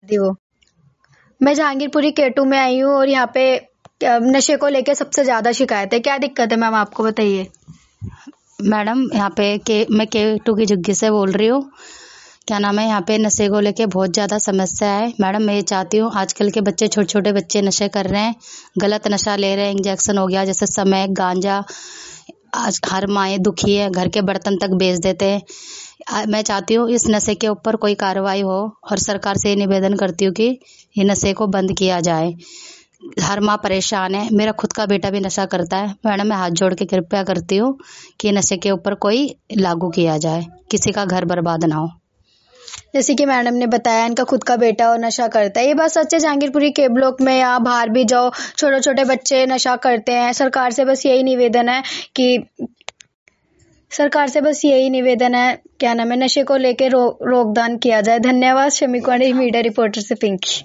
दी वो। मैं जहांगीरपुरी केटू में आई हूँ और यहाँ पे नशे को लेके सबसे ज्यादा शिकायत है। क्या दिक्कत है मैम, आपको बताइए। मैडम यहाँ पे मैं K2 की झुग्गी से बोल रही हूँ। क्या नाम है, यहाँ पे नशे को लेके बहुत ज़्यादा समस्या है। मैडम मैं ये चाहती हूँ, आजकल के बच्चे, छोटे छोटे बच्चे नशे कर रहे हैं, गलत नशा ले रहे हैं। इंजेक्शन हो गया जैसे समय, गांजा। आज हर माएँ दुखी है, घर के बर्तन तक बेच देते हैं। मैं चाहती हूँ इस नशे के ऊपर कोई कार्रवाई हो और सरकार से ये निवेदन करती हूँ कि ये नशे को बंद किया जाए। हर माँ परेशान है, मेरा खुद का बेटा भी नशा करता है। मैडम मैं हाथ जोड़ के कृपया करती हूँ कि नशे के ऊपर कोई लागू किया जाए, किसी का घर बर्बाद ना हो। जैसे कि मैडम ने बताया इनका खुद का बेटा और नशा करता है, ये बात सच है। जहांगीरपुरी के ब्लॉक में या बाहर भी जाओ, छोटे छोटे बच्चे नशा करते हैं। सरकार से बस यही निवेदन है कि क्या नाम है, नशे को लेके रोकथाम किया जाए। धन्यवाद। शमी कुमारी, मीडिया रिपोर्टर से पिंकी।